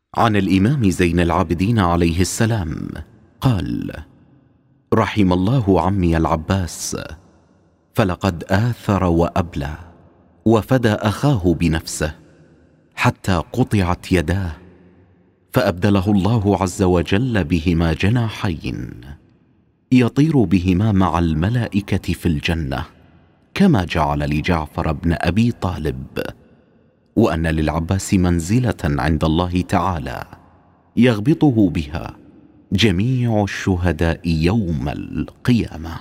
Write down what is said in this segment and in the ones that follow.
عن الإمام زين العابدين عليه السلام قال: رحم الله عمي العباس، فلقد آثر وأبلى وفدى أخاه بنفسه حتى قطعت يداه، فأبدله الله عز وجل بهما جناحين يطير بهما مع الملائكة في الجنة، كما جعل لجعفر بن أبي طالب، وأن للعباس منزلة عند الله تعالى يغبطه بها جميع الشهداء يوم القيامة.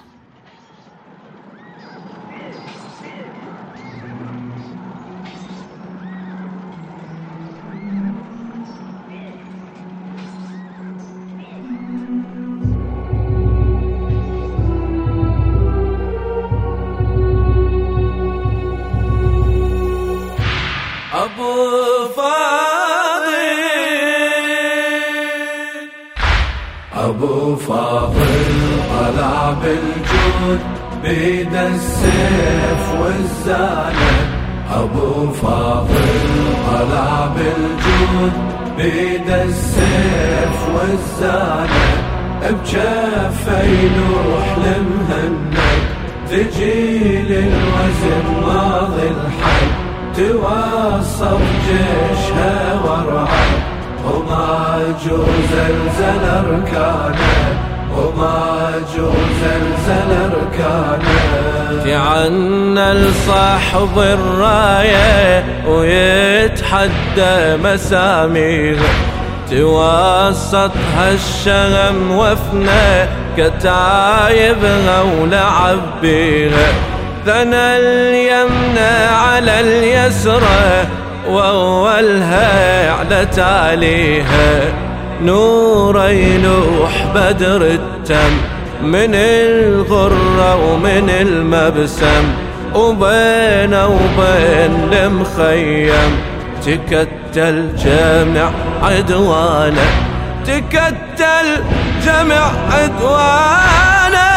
أبو فاضل طلع بالجود بيد السيف والزانة، أبو فاضل طلع بالجود بيد السيف والزانة، بجفه يلوح لمهند تجي للوزن ماضي الحي، توصف جيشها ورعد وما جوز زلزل أركانه، وما جوز زلزل أركانه. تعنى لصاحب الراية ويتحدى مساميره، توسطها الشغم وفنى كتايبها ولعب بيها، ثنى اليمنى على اليسرى وأولها على تاليها، نور يلوح بدر التم من الغرة ومن المبسم، وبينه وبين المخيم تكتل جمع عدوانه، تكتل جمع عدوانه.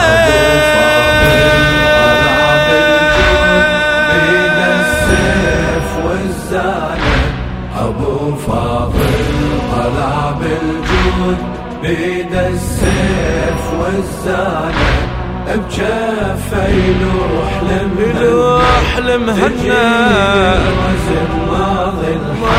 أبو فاضل طلع بالجود بيد السيف والزانة، بجفه يلوح لمهنا وزن ماضي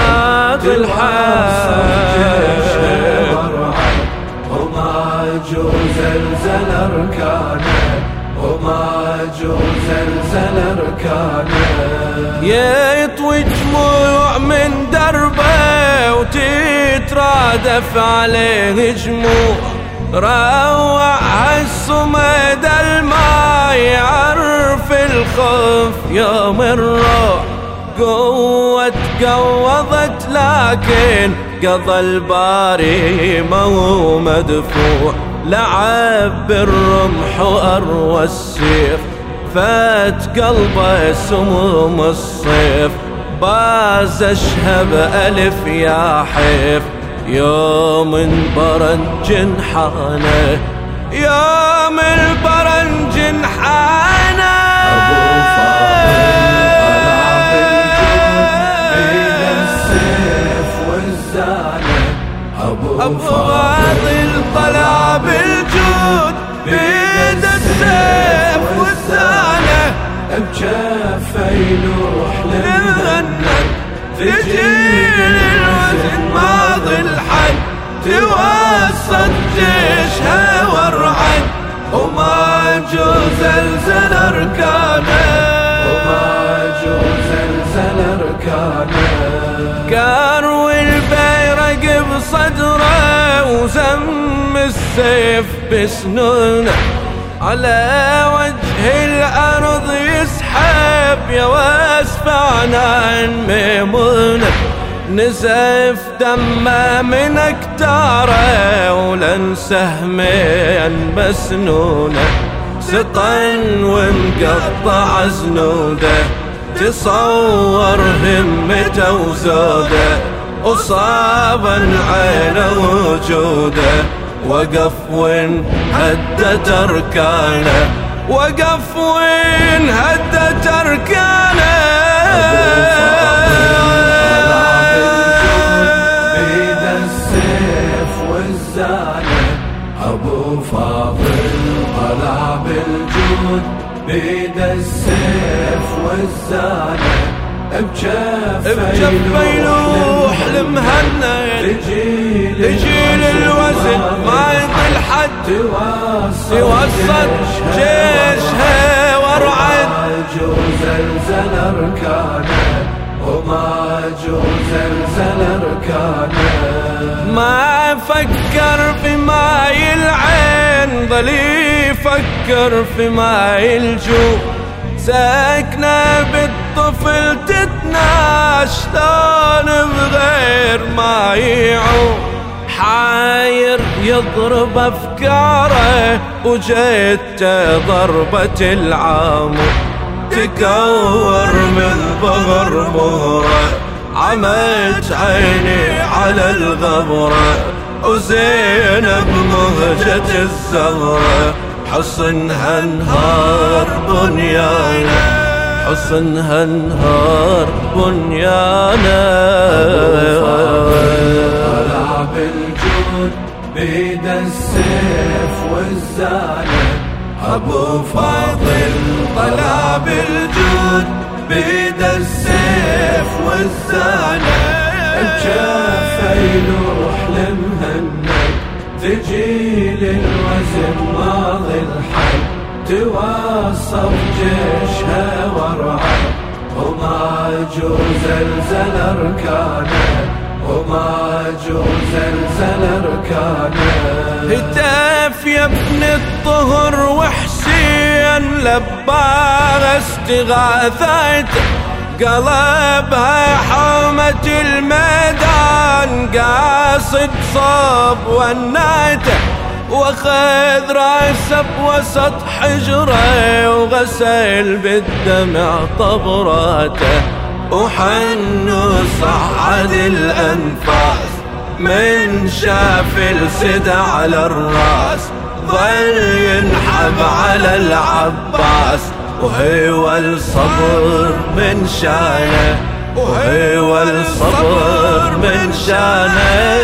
الحال، وما جوز زلزل أركانه، وما جوز زلزل أركانه. يطوي جموع من دربه وتترادف عليه جموع، روع هالصمد الماء يعرف الخوف يوم الروع، قوة قوضت لكن قضى الباري ما هو مدفوع، لعب بالرمح وأروى السيف، فات قلبه سموم الصيف، باز اشهب ألف يا حيف، يوم البرنج حانه، يوم البرنج حانه. أبو فاضل طلع بالجود بيد السيف والزانة، بجفه يلوح لمهند تجي للوزن ماضي الحد، توسط جيشها ورعد وما جوز زلزل أركانه، وما جوز زلزل أركانه. كاروي البيرق بصدره وزم السيف بسنونه، على وجه الأرض يسحب يا واسفعنا ميمونه، نزف دمه من أكتاره ولن سهمين مسنونه، سقن ومقطع زنوده، تصور همته وزوده، وصابا عينه وجوده، وقف وين هدت أركانه، وقف وين هدت أركانه. بيد بيد السيف والزانة بجفه يلوح المهند تجيل الوزن ما يضل حد توسط جيشها ورعد زلزل أركانه وما زلزل أركانه ما فكر في ماي العين ظل يفكر في ماي الجوع ساكنة بالطفل تتناش شلون بغير ما يعوم حاير يضرب أفكاره وجيته ضربة العامو تكور من ظهر مهره عمت عيني على الغبرة وزينب مهجة الزهرة حصنها انهار بنيانه حصنها انهار بنيانه طلع بالجود بيد السيف والزانة أبو فاضل طلع بالجود بيد السيف والزانة بجافه يلوح لمهند تجيل الوزن ماضي الحل تواصف جيشها ورعد وما زلزل أركانه وما زلزل أركانه هتاف يا ابن الطهر وحسين لباغ استغاثته قلبها حومة الميدان قاصد صوب وناته واخذ راسه بوسط حجره وغسل بالدمع طبراته وحن صعد الأنفاس من شاف السدى على الراس ظل ينحب على العباس وهو الصبر من شانه وهو الصبر من شانه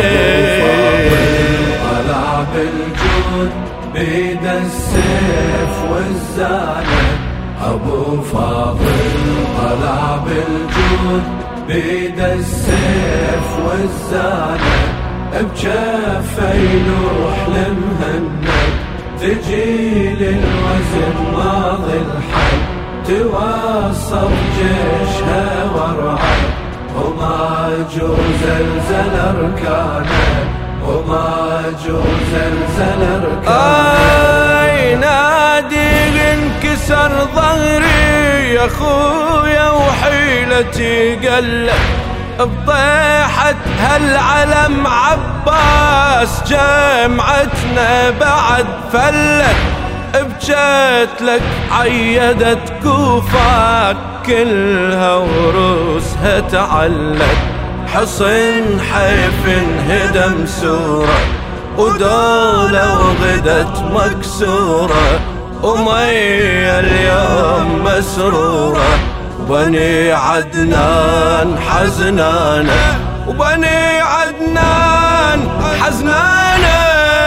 طلع بالجود بيد السيف والزانة أبو فاضل طلع بالجود بيد السيف والزانة بجافه يلوح لمهند تجيل الوزن ماضي الحل تواصف جيشها ورعد وما زلزل أركانه وما زلزل أركانه نادي انكسر ظهري يا خويا وحيلتي قلت بطيحة هالعلم عباس جمعتنا بعد فلت بجيت لك عيدت كوفات كلها وروسها تعلت حصن حيف انهدم سورة ودولة وغدت مكسورة ومية اليوم مسرورة وبني عدنان حزنانة وبني عدنان حزنانة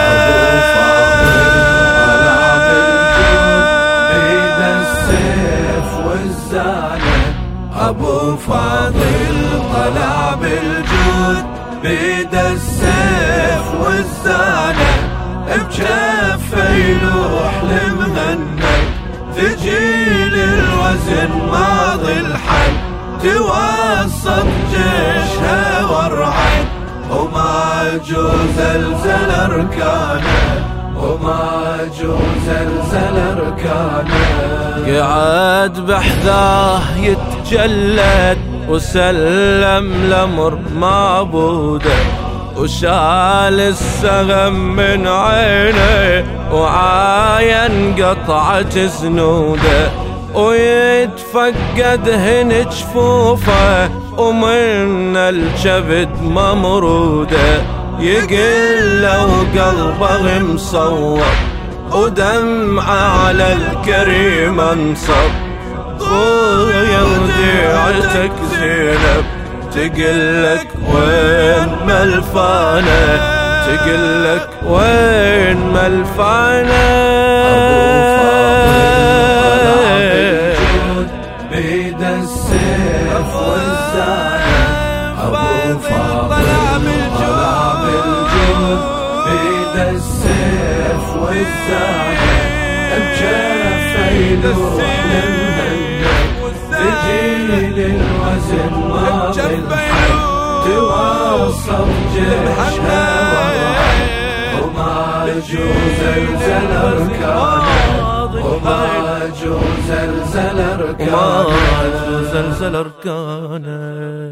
بيد السيف والزانة أبو فاضل طلع بالجود بيد السيف والزانة بجافه يلوح لمهند تجيل الوزن ماضي الحل توصف جيشها ورعد وما زلزل أركانه وما زلزل أركانه قعد بحذاه يتجلد وسلم لأمر معبوده وشال السهم من عينه وعاين قطعة زنوده ويتفقد هن جفوفه ومن الكبد ممروده يقل وقلبه مصور ودمعه على الكريمة انصب خويا وديعتك زينب تقلك وين ملفانه تقلك وين ملفعنا. بيد السيف والزانة أبو فاضل طلع بالجود بيد السيف والزانة بجفه يلوح للمهنة تجيل الوزن ما بالحد توصف جيشها ورعد وما يجوز زلزل أركانه وما يجوز زلزل أركانه.